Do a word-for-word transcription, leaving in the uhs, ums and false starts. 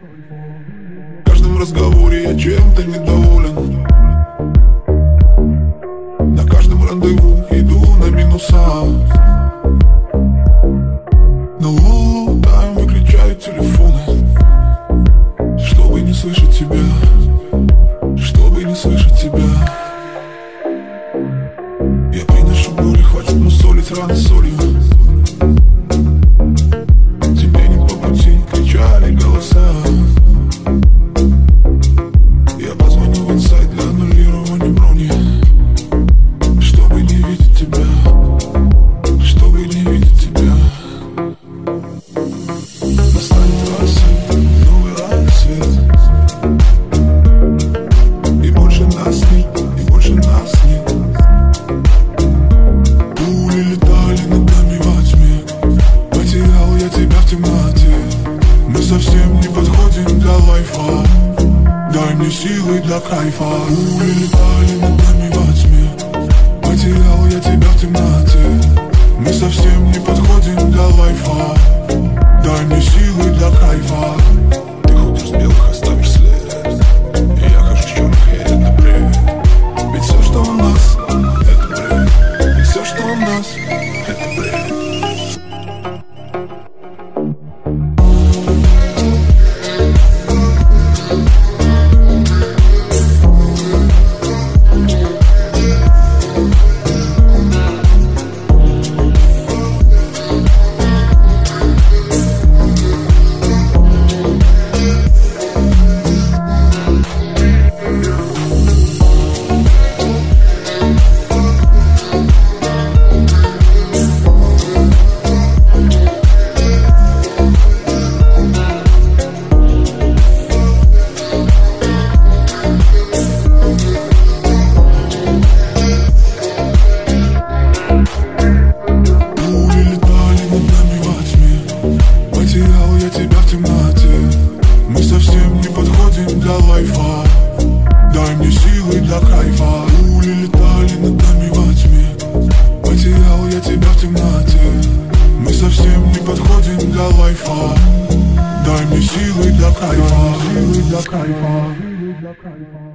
В каждом разговоре я чем-то недоволен. На каждом рандеву иду на минуса. На лоу тайм выключаю телефоны, чтобы не слышать тебя, чтобы не слышать тебя. Я приношу боли, хватит мусолить раны солью. Тебе не по пути, кричали голоса. Я позвоню в инсайт для аннулирования брони, чтобы не видеть тебя, чтобы не видеть тебя. Настанет рассвет, новый рассвет, и больше нас нет, и больше нас нет. Пули летали над нами во тьме, потерял я тебя в темноте. Мы совсем не подходим для лайфа, дай мне силы для кайфа. Пули летали над нами во тьме, потерял я тебя в темноте. Мы совсем не подходим для лайфа, дай мне силы для кайфа. Ты ходишь с белых, оставишь след, и я хожу с черных, и это бред. Ведь все, что у нас, это бред. И все, что у нас, это бред. Потерял я тебя в темноте. Мы совсем не подходим для лайфа, дай мне силы для кайфа. Пули летали над нами во тьме, потерял я тебя в темноте. Мы совсем не подходим для лайфа, дай мне силы для кайфа.